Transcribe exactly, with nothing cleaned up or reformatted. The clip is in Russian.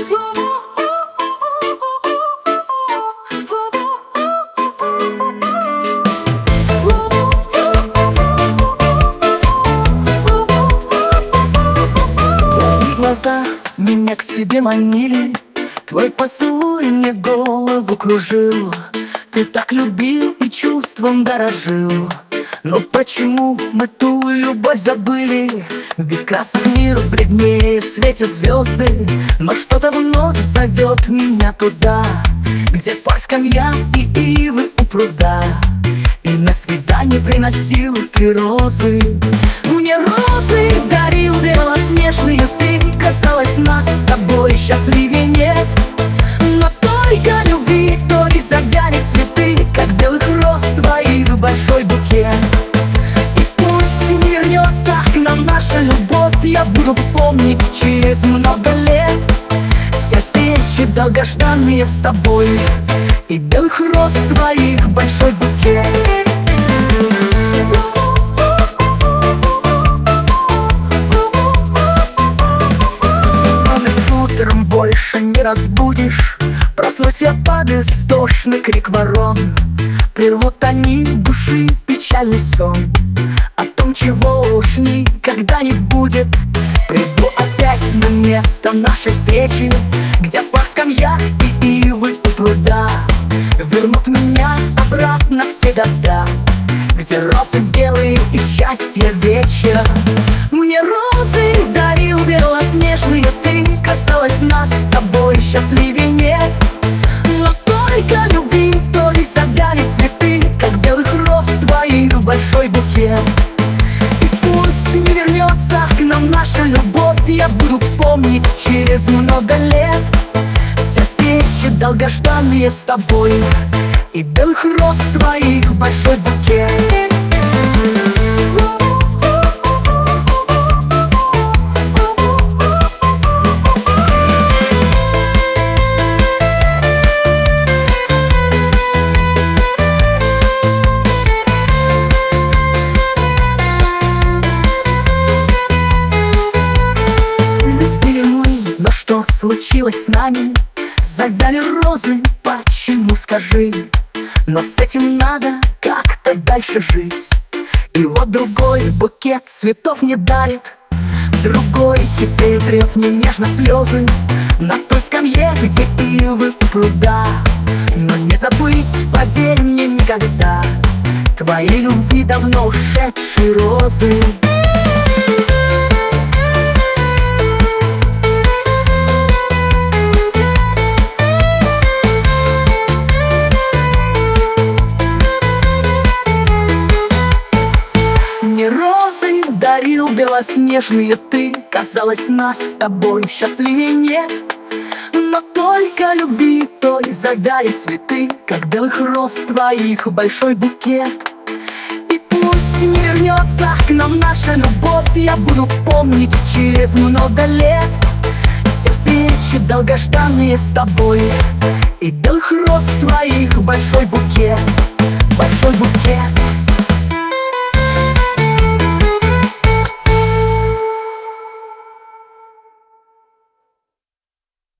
Глаза меня к себе манили, твой поцелуй мне голову кружил. Ты так любил и чувством дорожил. Но почему мы ту любовь забыли? Без красок мир бледнее, светят звезды, но что-то вновь зовет меня туда, где пар скамья и ивы у пруда. И на свидание приносил ты розы. Мне розы дарил белоснежные ты. Казалось, нас с тобой счастливее нет. Но только любви, то и завянет цветы, как белых роз твоих большой букет. И пусть не вернется к нам наша любовь, я буду помнить через много лет все встречи долгожданные с тобой и белых роз твоих большой букет. Утром больше не разбудишь, проснусь я под истошный крик ворон. Прервут они души печальный сон о том, чего уж никогда не будет. Приду опять на место нашей встречи, где пар скамья и ивы у пруда. Вернут меня обратно в те года, где розы белые и счастье вечер. Мне розы дарил белоснежные ты. Казалось, нас с тобой счастливее нет. Но только любви, то ли завяли цветы, как белых роз твоих большой букет. И пусть не вернется к нам наша любовь, я буду помнить через много лет все встречи долгожданные с тобой и белых роз твоих большой букет. Но что случилось с нами? Завяли розы, почему, скажи? Но с этим надо как-то дальше жить. И вот другой букет цветов мне дарит, другой теперь трет мне нежно слезы на той скамье, где ивы у пруда. Но не забыть, поверь мне, никогда твоей любви давно ушедшие розы. Мне розы дарил белоснежные ты. Казалось, нас с тобой счастливее нет. Но только любви той завяли цветы, как белых роз твоих большой букет. И пусть не вернется к нам наша любовь, я буду помнить через много лет все встречи долгожданные с тобой и белых роз твоих большой букет, большой букет.